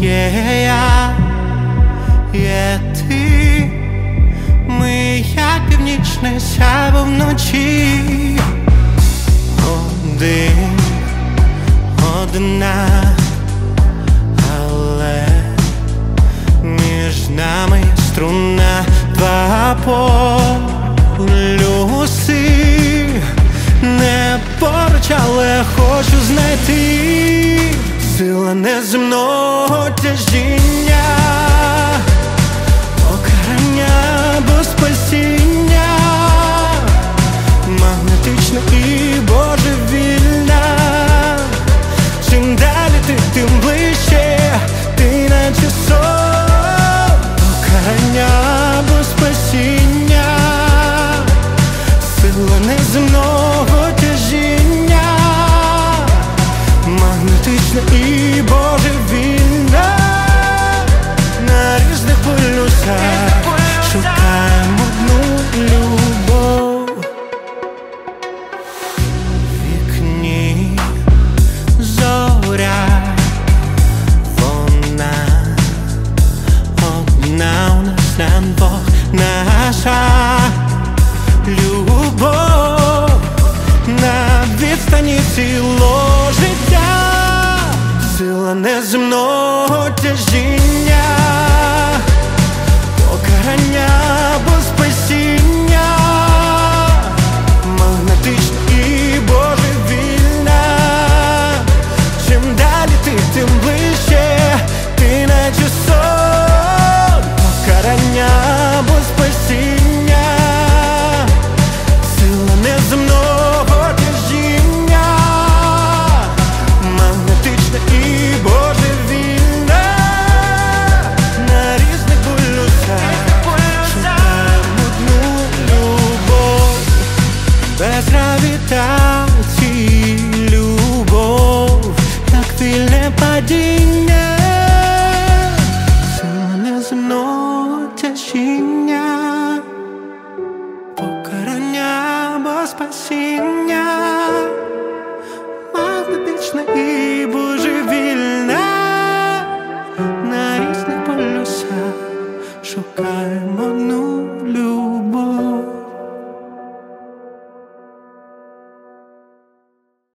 Є я, є ти, ми як північне сяйво вночі. Один, одна, але між нами є струна, два полюси. Не поруч, але хочу знайти сила неземного тяжіння, покарання або спасіння, магнетична і божевільна. Чим далі ти, тим ближче, ти наче сон, покарання або спасіння, сила неземного тяжіння, магнетична і божевільна. На різних полюсах шукаємо одну любов. В вікні зоря, вона одна у нас на двох, наша любов на відстані цілого життя, сила неземного тяжіння.